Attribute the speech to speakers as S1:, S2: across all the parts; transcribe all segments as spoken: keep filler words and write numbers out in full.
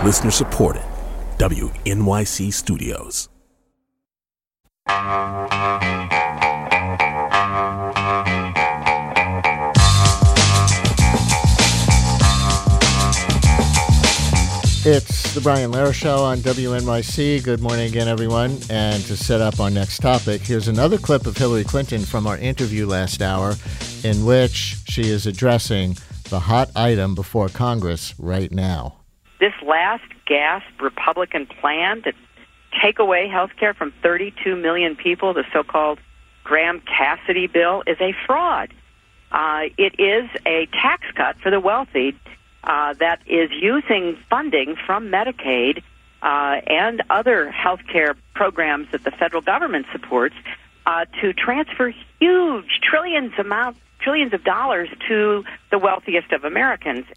S1: Listener supported. W N Y C Studios.
S2: It's the Brian Lehrer Show on W N Y C. Good morning again, everyone. And to set up our next topic, here's another clip of Hillary Clinton from our interview last hour in which she is addressing the hot item before Congress right now.
S3: This last gasp Republican plan to take away health care from thirty-two million people, the so-called Graham-Cassidy bill, is a fraud. Uh, it is a tax cut for the wealthy uh, that is using funding from Medicaid uh, and other health care programs that the federal government supports uh, to transfer huge trillions amount trillions of dollars to the wealthiest of Americans.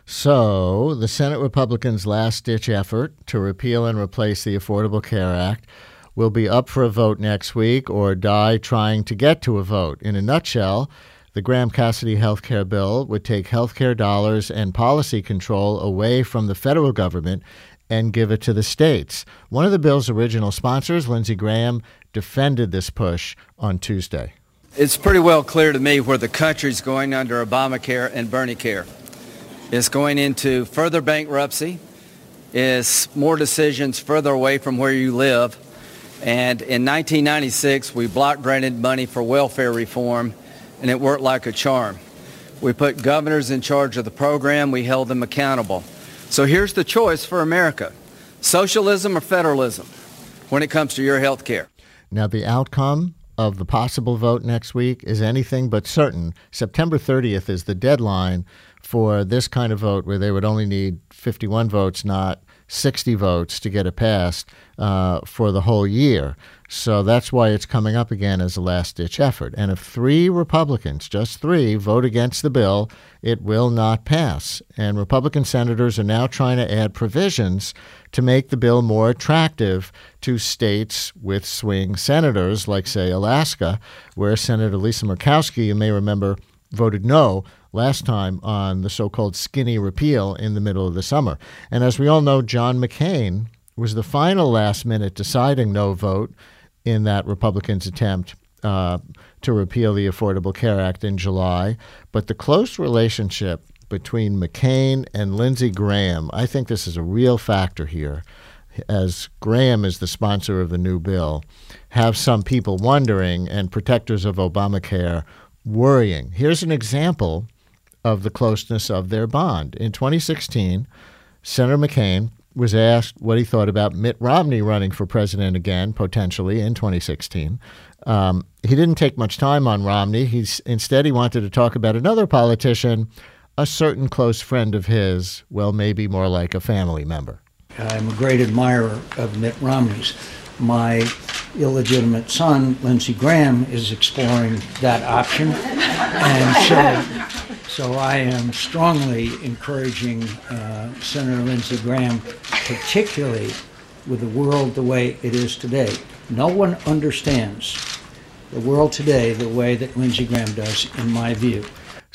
S2: So the Senate Republicans' last-ditch effort to repeal and replace the Affordable Care Act will be up for a vote next week or die trying to get to a vote. In a nutshell, the Graham-Cassidy health care bill would take health care dollars and policy control away from the federal government and give it to the states. One of the bill's original sponsors, Lindsey Graham, defended this push on Tuesday.
S4: It's pretty well clear to me where the country's going under Obamacare and Bernie-Care. It's going into further bankruptcy, it's more decisions further away from where you live, and in nineteen ninety-six, we block granted money for welfare reform, and it worked like a charm. We put governors in charge of the program, we held them accountable. So here's the choice for America, socialism or federalism when it comes to your health care.
S2: Now, the outcome of the possible vote next week is anything but certain. September thirtieth is the deadline for this kind of vote where they would only need fifty-one votes, not sixty votes to get it passed uh, for the whole year. So that's why it's coming up again as a last-ditch effort. And if three Republicans, just three, vote against the bill, it will not pass. And Republican senators are now trying to add provisions to make the bill more attractive to states with swing senators, like, say, Alaska, where Senator Lisa Murkowski, you may remember, voted no last time on the so-called skinny repeal in the middle of the summer. And as we all know, John McCain was the final last-minute deciding no vote in that Republicans' attempt uh, to repeal the Affordable Care Act in July. But the close relationship between McCain and Lindsey Graham, I think this is a real factor here, as Graham is the sponsor of the new bill, have some people wondering and protectors of Obamacare worrying. Here's an example of the closeness of their bond. In twenty sixteen, Senator McCain was asked what he thought about Mitt Romney running for president again, potentially, in twenty sixteen. Um, he didn't take much time on Romney. He's, instead, he wanted to talk about another politician, a certain close friend of his, well, maybe more like a family member.
S5: I'm a great admirer of Mitt Romney's. My illegitimate son, Lindsey Graham, is exploring that option. And so, so I am strongly encouraging uh, Senator Lindsey Graham, particularly with the world the way it is today. No one understands the world today the way that Lindsey Graham does, in my view.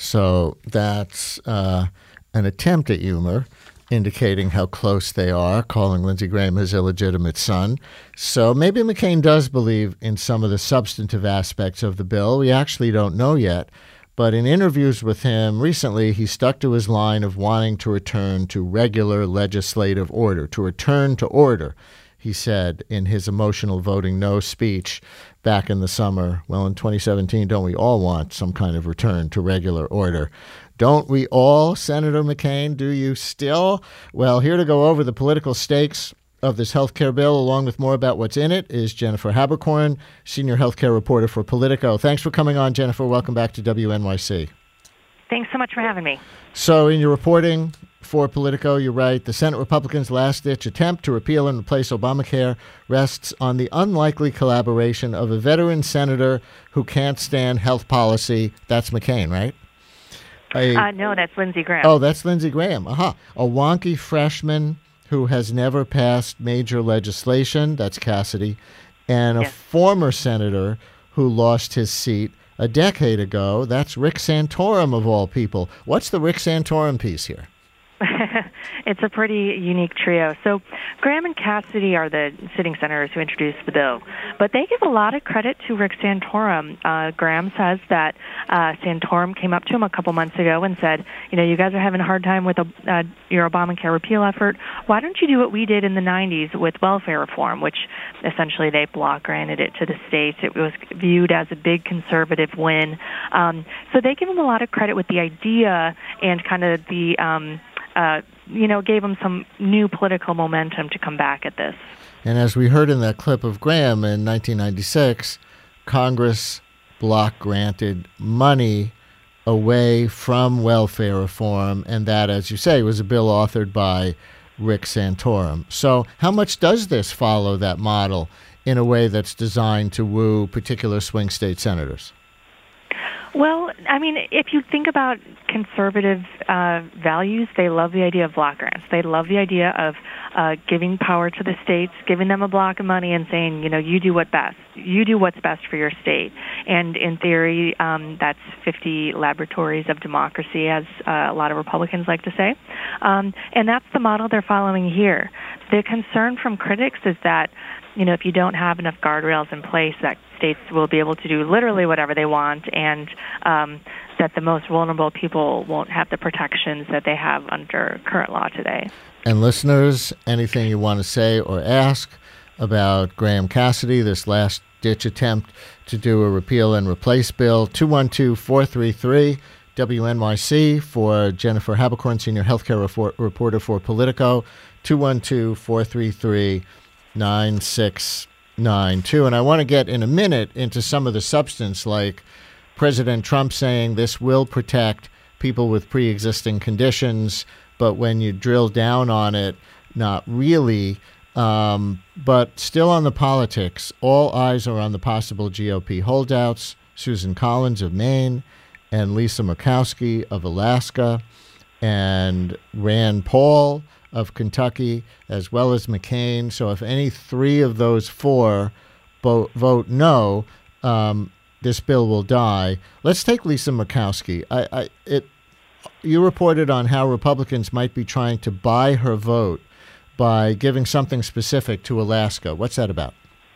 S2: So that's uh, an attempt at humor, indicating how close they are, calling Lindsey Graham his illegitimate son. So maybe McCain does believe in some of the substantive aspects of the bill. We actually don't know yet. But in interviews with him recently, he stuck to his line of wanting to return to regular legislative order, to return to order, he said in his emotional voting no speech back in the summer. Well, in twenty seventeen, don't we all want some kind of return to regular order? Don't we all, Senator McCain? Do you still? Well, here to go over the political stakes of this health care bill, along with more about what's in it, is Jennifer Haberkorn, senior healthcare reporter for Politico. Thanks for coming on, Jennifer. Welcome back to W N Y C.
S6: Thanks so much for having me.
S2: So in your reporting for Politico, you write, the Senate Republicans' last-ditch attempt to repeal and replace Obamacare rests on the unlikely collaboration of a veteran senator who can't stand health policy. That's McCain, right? A,
S6: uh, no, that's Lindsey Graham.
S2: Oh, that's Lindsey Graham. Aha. A wonky freshman who has never passed major legislation. That's Cassidy. And a
S6: yes.
S2: former senator who lost his seat a decade ago. That's Rick Santorum, of all people. What's the Rick Santorum piece here?
S6: It's a pretty unique trio. So Graham and Cassidy are the sitting senators who introduced the bill, but they give a lot of credit to Rick Santorum. Uh, Graham says that uh, Santorum came up to him a couple months ago and said, you know, you guys are having a hard time with a, uh, your Obamacare repeal effort. Why don't you do what we did in the nineties with welfare reform, which essentially they block granted it to the states. It was viewed as a big conservative win. Um, so they give him a lot of credit with the idea and kind of the um, Uh, you know, gave him some new political momentum to come back at this.
S2: And as we heard in that clip of Graham in nineteen ninety-six, Congress block granted money away from welfare reform, and that, as you say, was a bill authored by Rick Santorum. So how much does this follow that model in a way that's designed to woo particular swing state senators?
S6: Well, I mean, if you think about conservative uh, values, they love the idea of block grants. They love the idea of uh, giving power to the states, giving them a block of money and saying, you know, you do what best. You do what's best for your state. And in theory, um, that's fifty laboratories of democracy, as uh, a lot of Republicans like to say. Um, and that's the model they're following here. The concern from critics is that, you know, if you don't have enough guardrails in place, that states will be able to do literally whatever they want, and um, that the most vulnerable people won't have the protections that they have under current law today.
S2: And listeners, anything you want to say or ask about Graham Cassidy, this last-ditch attempt to do a repeal and replace bill, two one two, four three three, W N Y C for Jennifer Haberkorn, Senior Healthcare Refor- Reporter for Politico, two one two, four three three, nine six nine two. And I want to get in a minute into some of the substance, like President Trump saying this will protect people with pre-existing conditions, but when you drill down on it, not really. Um, but still on the politics, all eyes are on the possible G O P holdouts, Susan Collins of Maine and Lisa Murkowski of Alaska and Rand Paul of Kentucky, as well as McCain. So if any three of those four vote, vote no, um, this bill will die. Let's take Lisa Murkowski. I, I, it, you reported on how Republicans might be trying to buy her vote by giving something specific to Alaska. What's that about?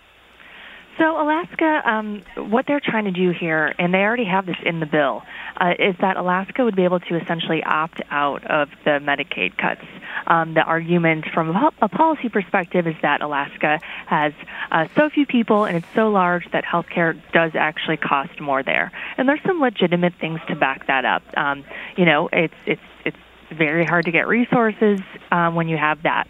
S6: So Alaska, um, what they're trying to do here, and they already have this in the bill, uh, is that Alaska would be able to essentially opt out of the Medicaid cuts. Um, the argument from a, a policy perspective is that Alaska has uh, so few people and it's so large that healthcare does actually cost more there. And there's some legitimate things to back that up. Um, you know, it's it's it's very hard to get resources um, when you have that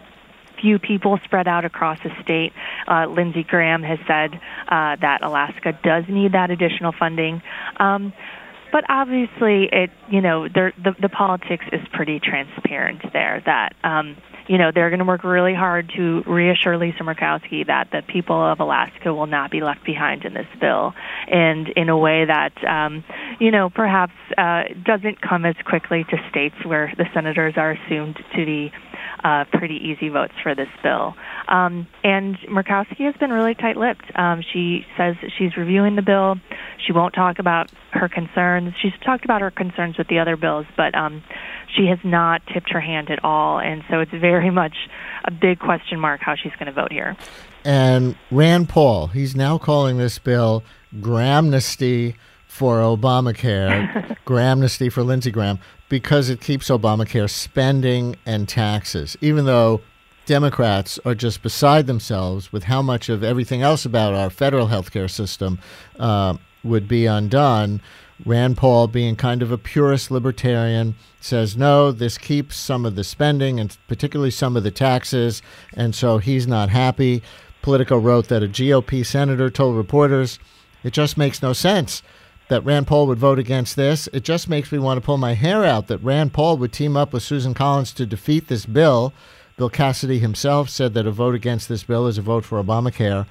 S6: few people spread out across the state. Uh, Lindsey Graham has said uh, that Alaska does need that additional funding. Um, but obviously, it you know the the politics is pretty transparent there. That um, you know they're going to work really hard to reassure Lisa Murkowski that the people of Alaska will not be left behind in this bill, and in a way that um, you know perhaps uh, doesn't come as quickly to states where the senators are assumed to be Uh, pretty easy votes for this bill. Um, and Murkowski has been really tight-lipped. Um, she says she's reviewing the bill. She won't talk about her concerns. She's talked about her concerns with the other bills, but um, she has not tipped her hand at all. And so it's very much a big question mark how she's going to vote here.
S2: And Rand Paul, he's now calling this bill Grahamnesty for Obamacare, Grahamnesty for Lindsey Graham, because it keeps Obamacare spending and taxes, even though Democrats are just beside themselves with how much of everything else about our federal healthcare system uh, would be undone. Rand Paul, being kind of a purist libertarian, says, no, this keeps some of the spending and particularly some of the taxes, and so he's not happy. Politico wrote that a G O P senator told reporters, it just makes no sense that Rand Paul would vote against this. It just makes me want to pull my hair out that Rand Paul would team up with Susan Collins to defeat this bill. Bill Cassidy himself said that a vote against this bill is a vote for Obamacare.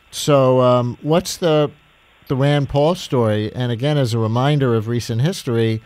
S2: So um, what's the the Rand Paul story? And again, as a reminder of recent history,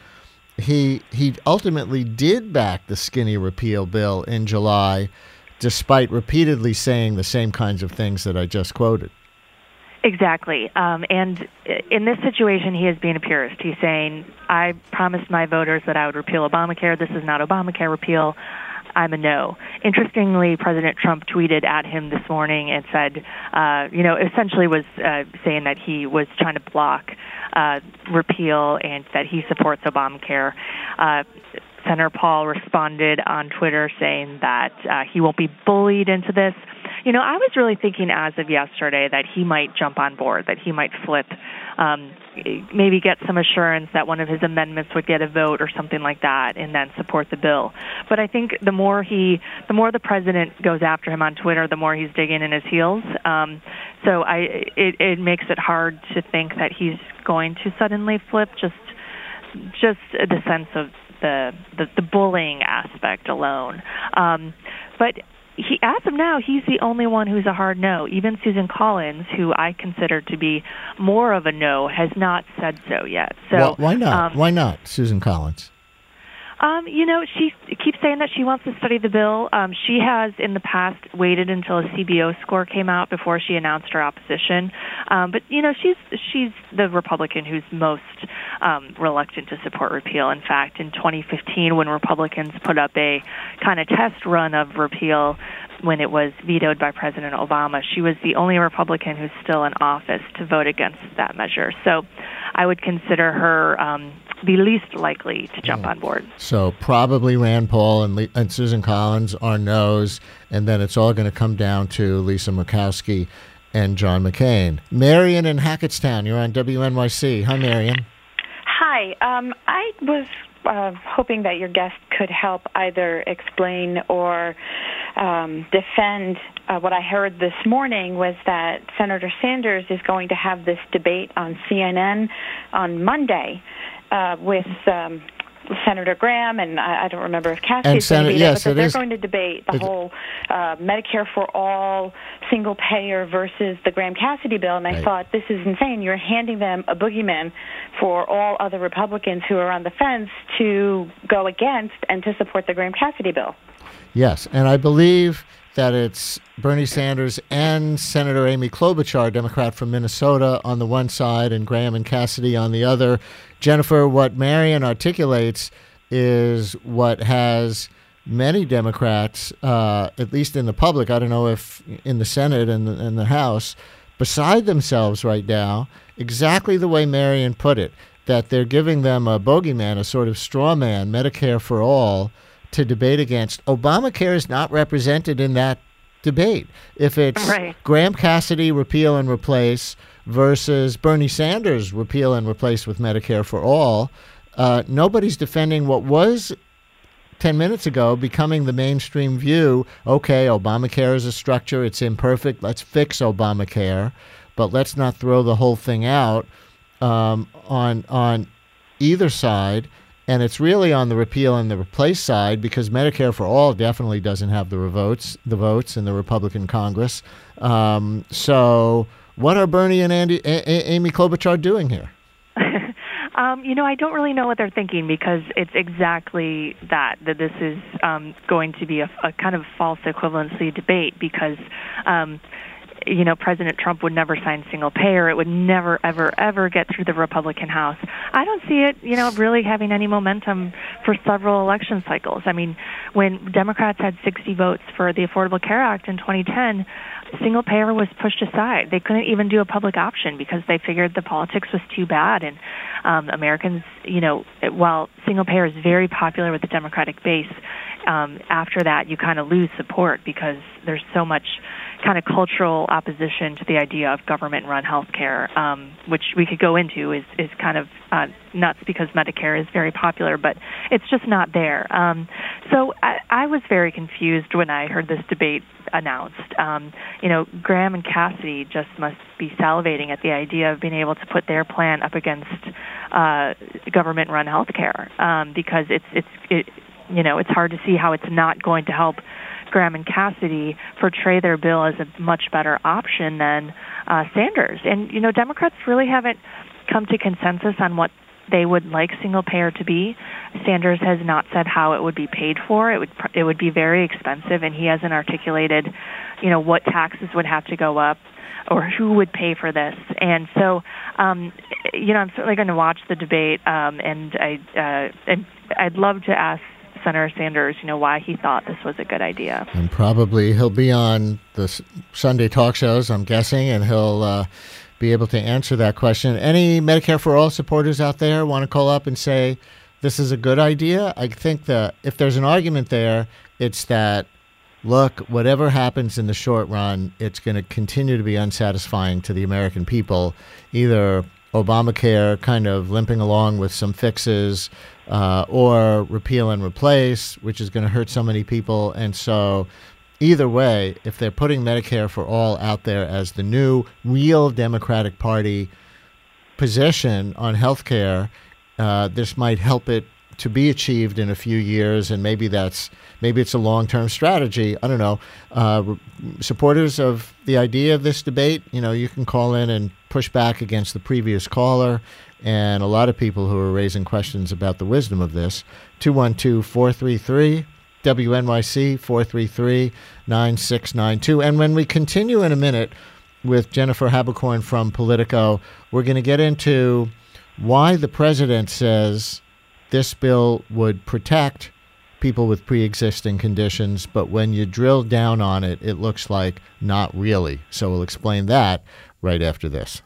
S2: he he ultimately did back the skinny repeal bill in July, despite repeatedly saying the same kinds of things that I just quoted.
S6: Exactly. Um, and in this situation, he is being a purist. He's saying, I promised my voters that I would repeal Obamacare. This is not Obamacare repeal. I'm a no. Interestingly, President Trump tweeted at him this morning and said, uh, you know, essentially was uh, saying that he was trying to block uh, repeal and that he supports Obamacare. Uh, Senator Paul responded on Twitter saying that uh, he won't be bullied into this. You know, I was really thinking as of yesterday that he might jump on board, that he might flip, um, maybe get some assurance that one of his amendments would get a vote or something like that, and then support the bill. But I think the more he, the more the president goes after him on Twitter, the more he's digging in his heels. Um, so I, it, it makes it hard to think that he's going to suddenly flip. Just, just the sense of the the, the bullying aspect alone. Um, but. He, as of now, he's the only one who's a hard no. Even Susan Collins, who I consider to be more of a no, has not said so yet. So
S2: well, why not?
S6: Um,
S2: why not, Susan Collins?
S6: Um, you know, she keeps saying that she wants to study the bill. Um, she has, in the past, waited until a C B O score came out before she announced her opposition. Um, but, you know, she's she's the Republican who's most um, reluctant to support repeal. In fact, in twenty fifteen, when Republicans put up a kind of test run of repeal when it was vetoed by President Obama, she was the only Republican who's still in office to vote against that measure. So I would consider her um, the least likely to jump
S2: yeah.
S6: on board.
S2: So probably Rand Paul and, Le- and Susan Collins are no's, and then it's all going to come down to Lisa Murkowski and John McCain. Marion in Hackettstown, you're on W N Y C. Hi, Marion.
S7: Hi. Um, I was uh, hoping that your guest could help either explain or um, defend uh, what I heard this morning was that Senator Sanders is going to have this debate on C N N on Monday uh, with um, Senator Graham, and I, I don't remember if Cassidy is going to be there,
S2: yes,
S7: but they're
S2: is.
S7: going to debate the
S2: It's,
S7: whole uh, Medicare for all, single payer versus the Graham-Cassidy bill, and I
S2: right.
S7: thought, this is insane. You're handing them a boogeyman for all other Republicans who are on the fence to go against and to support the Graham-Cassidy bill.
S2: Yes, and I believe that it's Bernie Sanders and Senator Amy Klobuchar, Democrat from Minnesota, on the one side, and Graham and Cassidy on the other. Jennifer, what Marion articulates is what has many Democrats, uh, at least in the public, I don't know if in the Senate and the, and the House, beside themselves right now, exactly the way Marion put it, that they're giving them a bogeyman, a sort of straw man, Medicare for all, to debate against. Obamacare is not represented in that debate. If it's
S6: right.
S2: Graham Cassidy repeal and replace versus Bernie Sanders repeal and replace with Medicare for all, uh, nobody's defending what was ten minutes ago becoming the mainstream view. Okay, Obamacare is a structure. It's imperfect. Let's fix Obamacare, but let's not throw the whole thing out um, on on either side. And it's really on the repeal and the replace side because Medicare for all definitely doesn't have the votes, the votes in the Republican Congress. Um, so what are Bernie and Andy, A- A- Amy Klobuchar doing here?
S6: Um, you know, I don't really know what they're thinking because it's exactly that, that this is um, going to be a, a kind of false equivalency debate because, um, you know, President Trump would never sign single payer. It would never, ever, ever get through the Republican House. I don't see it, you know, really having any momentum for several election cycles. I mean, when Democrats had sixty votes for the Affordable Care Act in twenty ten, single payer was pushed aside. They couldn't even do a public option because they figured the politics was too bad. And um, Americans, you know, while single payer is very popular with the Democratic base, um, after that you kind of lose support because there's so much kind of cultural opposition to the idea of government-run health care, um, which we could go into is, is kind of uh, nuts because Medicare is very popular, but it's just not there. Um, so I, I was very confused when I heard this debate announced. Um, you know, Graham and Cassidy just must be salivating at the idea of being able to put their plan up against uh, government-run health care um, because it's, it's it, you know, it's hard to see how it's not going to help Graham and Cassidy portray their bill as a much better option than uh, Sanders. And, you know, Democrats really haven't come to consensus on what they would like single payer to be. Sanders has not said how it would be paid for. It would it would be very expensive, and he hasn't articulated, you know, what taxes would have to go up or who would pay for this. And so, um, you know, I'm certainly going to watch the debate, um, and, I, uh, and I'd love to ask Senator Sanders, you know, why he thought this was a good idea.
S2: And probably he'll be on the S- Sunday talk shows, I'm guessing, and he'll uh, be able to answer that question. Any Medicare for All supporters out there want to call up and say this is a good idea? I think that if there's an argument there, it's that, look, whatever happens in the short run, it's going to continue to be unsatisfying to the American people. Either Obamacare kind of limping along with some fixes, uh, or repeal and replace, which is going to hurt so many people. And so either way, if they're putting Medicare for All out there as the new real Democratic Party position on health care, uh, this might help it to be achieved in a few years, and maybe that's maybe it's a long-term strategy. I don't know. Uh, re- supporters of the idea of this debate, you know, you can call in and push back against the previous caller, and a lot of people who are raising questions about the wisdom of this. two one two, four three three, W N Y C, four three three, nine six nine two. And when we continue in a minute with Jennifer Haberkorn from Politico, we're going to get into why the president says this bill would protect people with pre-existing conditions, but when you drill down on it, it looks like not really. So we'll explain that right after this.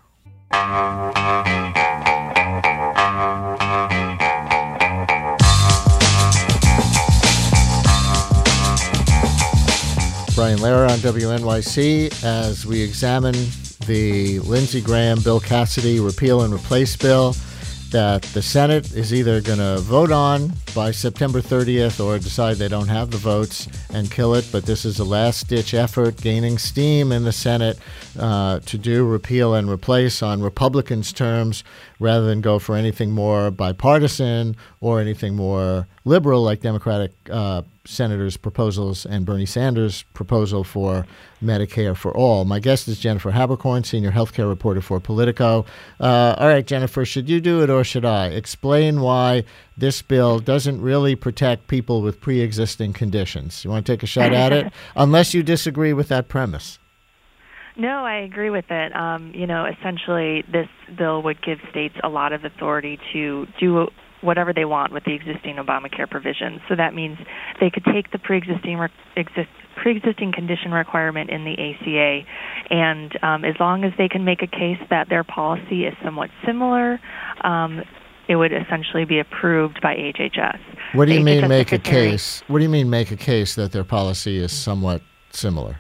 S2: Brian Lehrer on W N Y C as we examine the Lindsey Graham, Bill Cassidy repeal and replace bill that the Senate is either going to vote on by September thirtieth or decide they don't have the votes and kill it. But this is a last-ditch effort gaining steam in the Senate uh, to do repeal and replace on Republicans' terms rather than go for anything more bipartisan or anything more liberal like Democratic uh, senators' proposals and Bernie Sanders' proposal for Medicare for All. My guest is Jennifer Haberkorn, senior healthcare reporter for Politico. Uh, all right, Jennifer, should you do it or should I? Explain why this bill doesn't really protect people with pre-existing conditions. You want to take a shot at it? Unless you disagree with that premise.
S6: No, I agree with it. Um, you know, essentially, this bill would give states a lot of authority to do whatever they want with the existing Obamacare provisions. So that means they could take the pre-existing re- exist, pre-existing condition requirement in the A C A, and um, as long as they can make a case that their policy is somewhat similar, um, it would essentially be approved by H H S.
S2: What do you
S6: the
S2: mean
S6: H H S
S2: make a
S6: Secretary,
S2: case? What do you mean make a case that their policy is somewhat similar?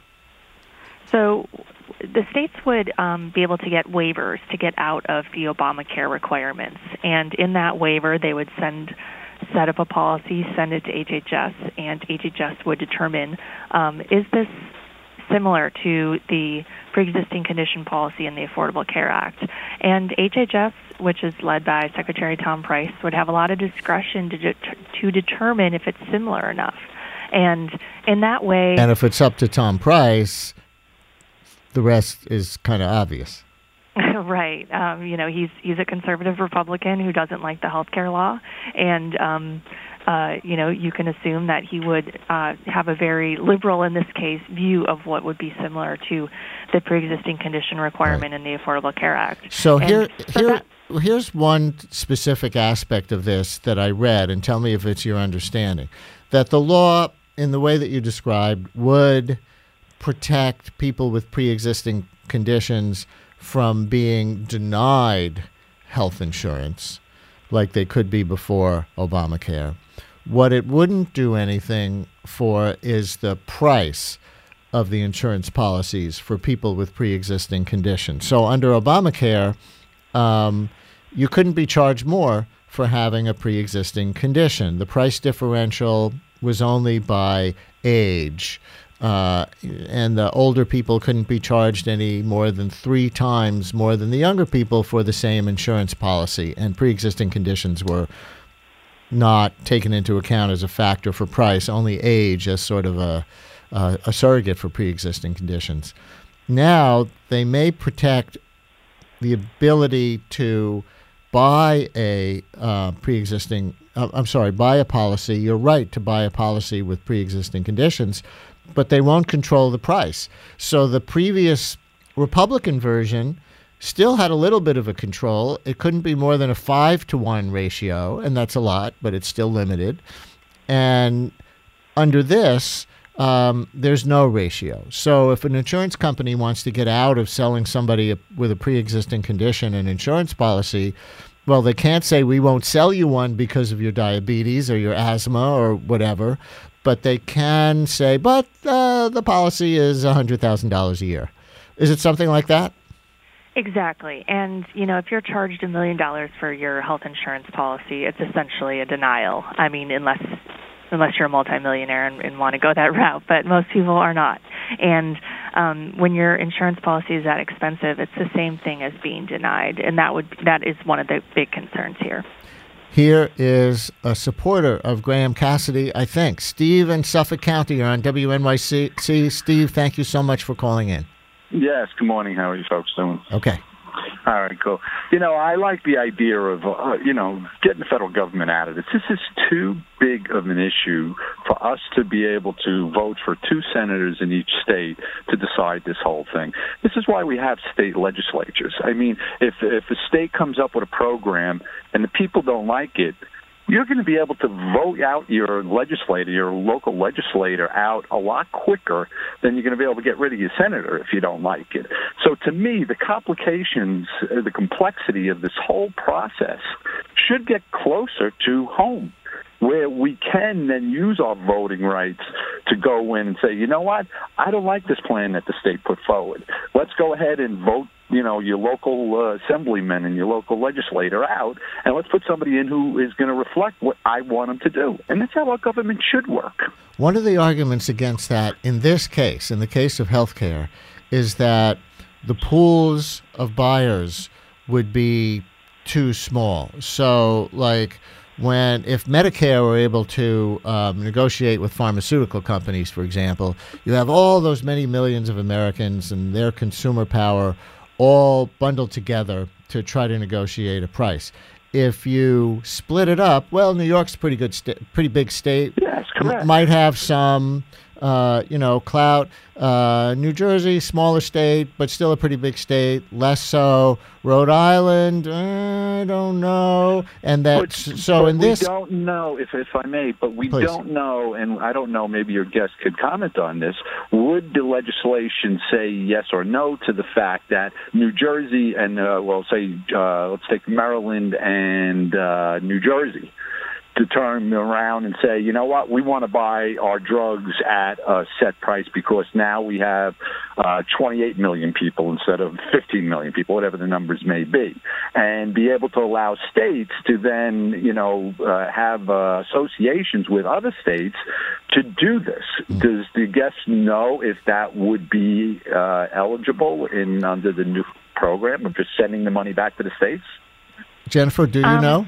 S6: So the states would um, be able to get waivers to get out of the Obamacare requirements. And in that waiver, they would send, set up a policy, send it to H H S, and H H S would determine, um, is this similar to the pre-existing condition policy in the Affordable Care Act? And H H S, which is led by Secretary Tom Price, would have a lot of discretion to, de- to determine if it's similar enough. And in that way...
S2: And if it's up to Tom Price, the rest is kind of obvious.
S6: Right. Um, you know, he's he's a conservative Republican who doesn't like the health care law. And, um, uh, you know, you can assume that he would uh, have a very liberal, in this case, view of what would be similar to the pre-existing condition requirement right. in the Affordable Care Act.
S2: So
S6: and
S2: here,
S6: so
S2: here,
S6: that,
S2: here's one specific aspect of this that I read, and tell me if it's your understanding, that the law, in the way that you described, would protect people with pre-existing conditions from being denied health insurance like they could be before Obamacare. What it wouldn't do anything for is the price of the insurance policies for people with pre-existing conditions. So under Obamacare, um, you couldn't be charged more for having a pre-existing condition. The price differential was only by age. Uh, and the older people couldn't be charged any more than three times more than the younger people for the same insurance policy. And pre-existing conditions were not taken into account as a factor for price, only age as sort of a, uh, a surrogate for pre-existing conditions. Now, they may protect the ability to buy a uh, pre-existing, uh, I'm sorry, buy a policy. You're right to buy a policy with pre-existing conditions. but they won't control the price. So the previous Republican version still had a little bit of a control. It couldn't be more than a five to one ratio, and that's a lot, but it's still limited. And under this, um, there's no ratio. So if an insurance company wants to get out of selling somebody a, with a pre-existing condition an insurance policy, well, they can't say we won't sell you one because of your diabetes or your asthma or whatever, but they can say, but uh, the policy is one hundred thousand dollars a year. Is it something like that?
S6: Exactly. And, you know, if you're charged a million dollars for your health insurance policy, it's essentially a denial. I mean, unless unless you're a multimillionaire and, and want to go that route, but most people are not. And um, when your insurance policy is that expensive, it's the same thing as being denied, and that would that is one of the big concerns here.
S2: Here is a supporter of Graham Cassidy, I think. Steve in Suffolk County, you're on W N Y C. Steve, thank you so much for calling in.
S8: Yes, good morning. How are you folks doing?
S2: Okay.
S8: All right, cool. You know, I like the idea of, uh, you know, getting the federal government out of this. This is too big of an issue for us to be able to vote for two senators in each state to decide this whole thing. This is why we have state legislatures. I mean, if if a state comes up with a program and the people don't like it, you're going to be able to vote out your legislator, your local legislator out a lot quicker than you're going to be able to get rid of your senator if you don't like it. So to me, the complications, uh, the complexity of this whole process should get closer to home, where we can then use our voting rights to go in and say, you know what, I don't like this plan that the state put forward. Let's go ahead and vote, you know, your local uh, assemblyman and your local legislator out, and let's put somebody in who is going to reflect what I want them to do. And that's how our government should work.
S2: One of the arguments against that in this case, in the case of healthcare, is that the pools of buyers would be too small. So, like, when if Medicare were able to um, negotiate with pharmaceutical companies, for example, you have all those many millions of Americans and their consumer power all bundled together to try to negotiate a price. If you split it up, well, New York's a pretty good, sta- pretty big state.
S8: Yes, correct.
S2: M- might have some, uh, you know, clout. Uh, New Jersey, smaller state, but still a pretty big state. Less so. Rhode Island, uh, I don't know. And that,
S8: but,
S2: so
S8: but
S2: in this,
S8: we don't know, if if I may, but we
S2: Please.
S8: don't know, and I don't know. Maybe your guest could comment on this. Would the legislation say yes or no to the fact that New Jersey and uh, well, say uh, let's take Maryland and uh, New Jersey, to turn around and say, you know what, we want to buy our drugs at a set price because now we have uh, twenty-eight million people instead of fifteen million people, whatever the numbers may be, and be able to allow states to then, you know, uh, have uh, associations with other states to do this. Does the guest know if that would be uh, eligible in under the new program of just sending the money back to the states?
S2: Jennifer, do you
S6: Um,
S2: know?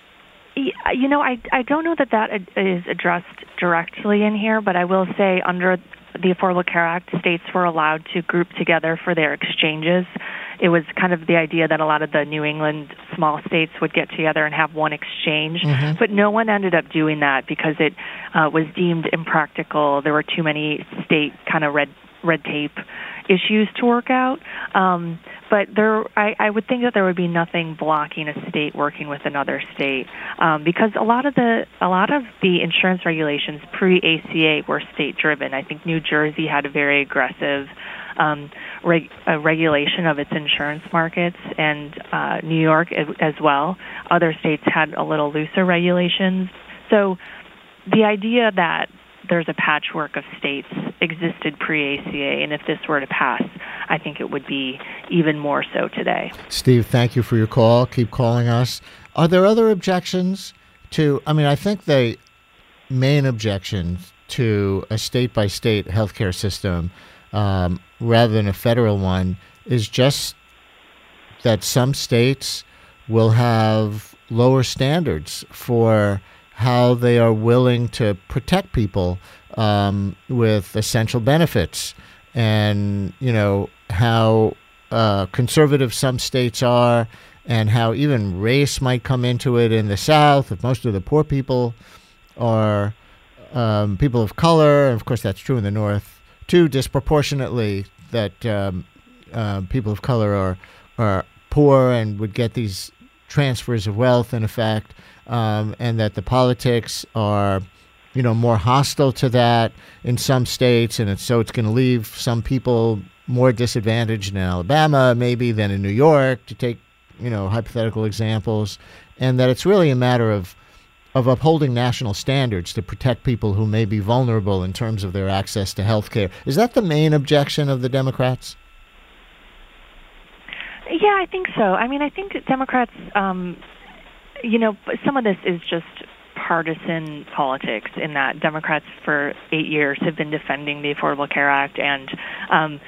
S6: You know, I, I don't know that that is addressed directly in here, but I will say under the Affordable Care Act, states were allowed to group together for their exchanges. It was kind of the idea that a lot of the New England small states would get together and have one exchange, mm-hmm. but no one ended up doing that because it uh, was deemed impractical. There were too many state kind of red red tape issues to work out. Um, but there, I, I would think that there would be nothing blocking a state working with another state, um, because a lot of the a lot of the insurance regulations pre-A C A were state-driven. I think New Jersey had a very aggressive um, reg, uh, regulation of its insurance markets, and uh, New York as well. Other states had a little looser regulations. So the idea that there's a patchwork of states existed pre-A C A, and if this were to pass, I think it would be even more so today.
S2: Steve, thank you for your call. Keep calling us. Are there other objections to, I mean, I think the main objection to a state-by-state healthcare system um, rather than a federal one is just that some states will have lower standards for how they are willing to protect people um, with essential benefits, and you know how uh, conservative some states are, and how even race might come into it in the South. If most of the poor people are um, people of color, and of course that's true in the North too, disproportionately, that um, uh, people of color are are poor and would get these transfers of wealth, in effect, um, and that the politics are, you know, more hostile to that in some states, and it's, so it's going to leave some people more disadvantaged in Alabama, maybe, than in New York, to take, you know, hypothetical examples, and that it's really a matter of of upholding national standards to protect people who may be vulnerable in terms of their access to health care. Is that the main objection of the Democrats?
S6: Yeah, I think so. I mean, I think Democrats, um, you know, some of this is just partisan politics, in that Democrats for eight years have been defending the Affordable Care Act and um,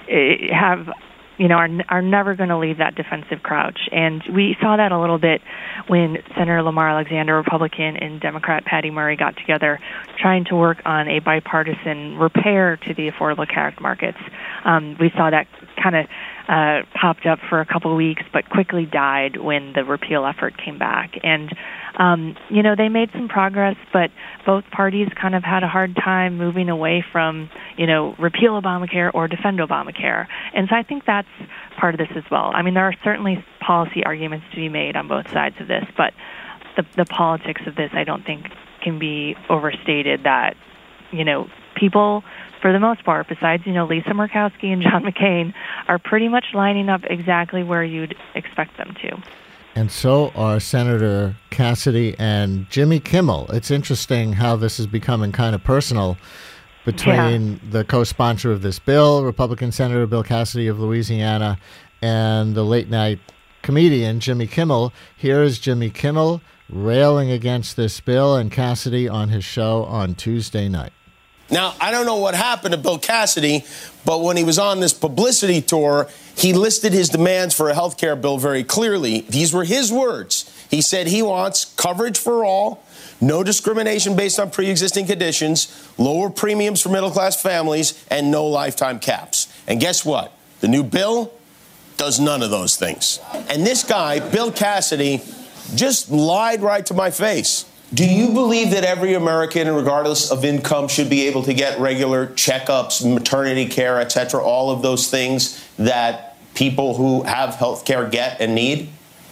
S6: have, you know, are, are never going to leave that defensive crouch. And we saw that a little bit when Senator Lamar Alexander, Republican, and Democrat Patty Murray got together trying to work on a bipartisan repair to the Affordable Care Act markets. Um, we saw that kind of uh, popped up for a couple of weeks, but quickly died when the repeal effort came back. And, um, you know, they made some progress, but both parties kind of had a hard time moving away from, you know, repeal Obamacare or defend Obamacare. And so I think that's part of this as well. I mean, there are certainly policy arguments to be made on both sides of this, but the, the politics of this, I don't think, can be overstated, that, you know, people, for the most part, besides, you know, Lisa Murkowski and John McCain, are pretty much lining up exactly where you'd expect them to.
S2: And so are Senator Cassidy and Jimmy Kimmel. It's interesting how this is becoming kind of personal between yeah. the co-sponsor of this bill, Republican Senator Bill Cassidy of Louisiana, and the late-night comedian Jimmy Kimmel. Here is Jimmy Kimmel railing against this bill and Cassidy on his show on Tuesday night.
S9: Now, I don't know what happened to Bill Cassidy, but when he was on this publicity tour, he listed his demands for a health care bill very clearly. These were his words. He said he wants coverage for all, no discrimination based on pre-existing conditions, lower premiums for middle-class families, and no lifetime caps. And guess what? The new bill does none of those things. And this guy, Bill Cassidy, just lied right to my face. Do you believe that every American, regardless of income, should be able to get regular checkups, maternity care, et cetera, all of those things that people who have health care get and need?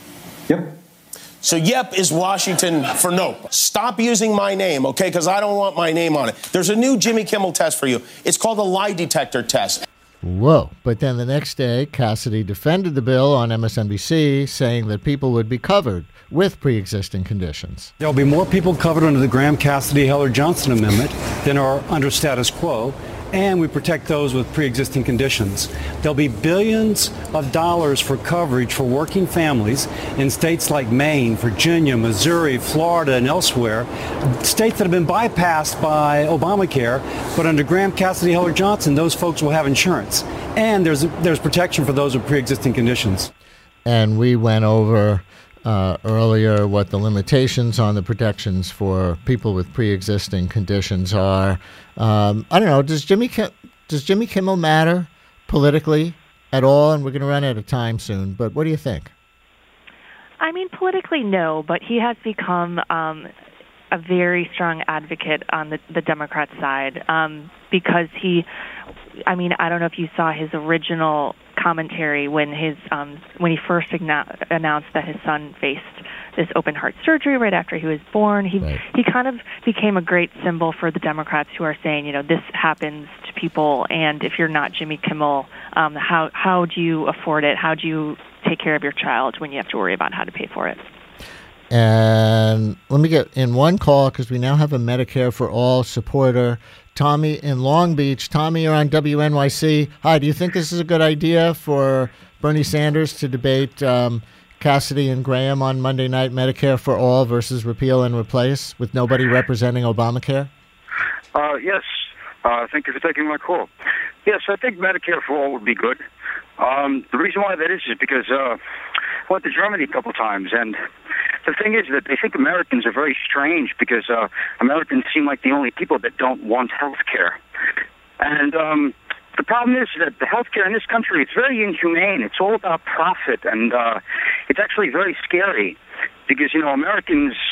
S10: Yep.
S9: So yep is Washington for nope. Stop using my name, okay, because I don't want my name on it. There's a new Jimmy Kimmel test for you. It's called the lie detector test.
S2: Whoa. But then the next day, Cassidy defended the bill on M S N B C, saying that people would be covered with pre-existing conditions.
S11: There'll be more people covered under the Graham-Cassidy-Heller-Johnson Amendment than are under status quo, and we protect those with pre-existing conditions. There'll be billions of dollars for coverage for working families in states like Maine, Virginia, Missouri, Florida, and elsewhere, states that have been bypassed by Obamacare, but under Graham-Cassidy-Heller-Johnson, those folks will have insurance. And there's there's protection for those with pre-existing conditions.
S2: And we went over Uh, earlier what the limitations on the protections for people with pre-existing conditions are. Um, I don't know. Does Jimmy Kim- does Jimmy Kimmel matter politically at all? And we're going to run out of time soon. But what do you think?
S6: I mean, politically, no. But he has become um, a very strong advocate on the, the Democrat side um, because he. I mean, I don't know if you saw his original commentary when his um, when he first agna- announced that his son faced this open heart surgery right after he was born. He
S2: right.
S6: he kind of became a great symbol for the Democrats who are saying, you know, this happens to people, and if you're not Jimmy Kimmel, um, how how do you afford it? How do you take care of your child when you have to worry about how to pay for it?
S2: And let me get in one call because we now have a Medicare for All supporter, Tommy in Long Beach. Tommy, you're on W N Y C. Hi, do you think this is a good idea for Bernie Sanders to debate um, Cassidy and Graham on Monday night, Medicare for All versus repeal and replace, with nobody representing Obamacare?
S10: Uh, yes. Uh, thank you for taking my call. Yes, I think Medicare for All would be good. Um, the reason why that is is because uh, I went to Germany a couple of times, and the thing is that they think Americans are very strange because uh, Americans seem like the only people that don't want health care. And um, the problem is that the health care in this country, it's very inhumane. It's all about profit, and uh, it's actually very scary because, you know, Americans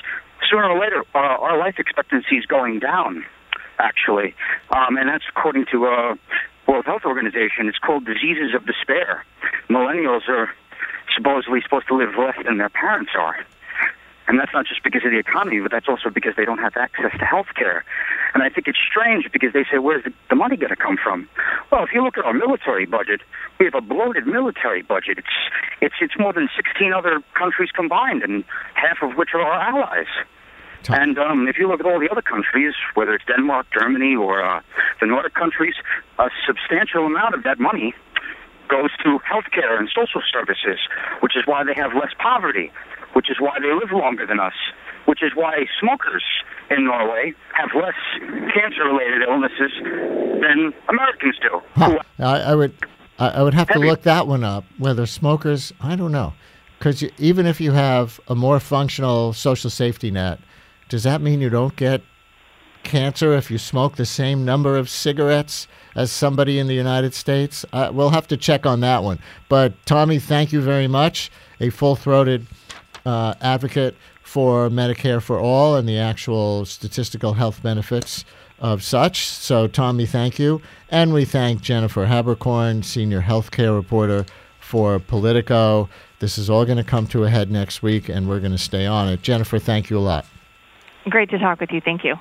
S10: sooner or later, uh, our life expectancy is going down, actually. Um, and that's according to uh, World Health Organization. It's called diseases of despair. Millennials are supposedly supposed to live less than their parents are. And that's not just because of the economy, but that's also because they don't have access to health care. And I think it's strange because they say, where's the, the money going to come from? Well, if you look at our military budget, we have a bloated military budget. It's it's it's more than sixteen other countries combined, and half of which are our allies. And um, if you look at all the other countries, whether it's Denmark, Germany, or uh, the Nordic countries, a substantial amount of that money goes to health care and social services, which is why they have less poverty, which is why they live longer than us, which is why smokers in Norway have less cancer-related illnesses than Americans do.
S2: Huh. I, I would I, I would have to look that one up, whether smokers, I don't know. Because even if you have a more functional social safety net, does that mean you don't get cancer if you smoke the same number of cigarettes as somebody in the United States? Uh, we'll have to check on that one. But Tommy, thank you very much. A full-throated uh, advocate for Medicare for all and the actual statistical health benefits of such. So, Tommy, thank you. And we thank Jennifer Haberkorn, senior healthcare reporter for Politico. This is all going to come to a head next week, and we're going to stay on it. Jennifer, thank you a lot.
S6: Great to talk with you. Thank you.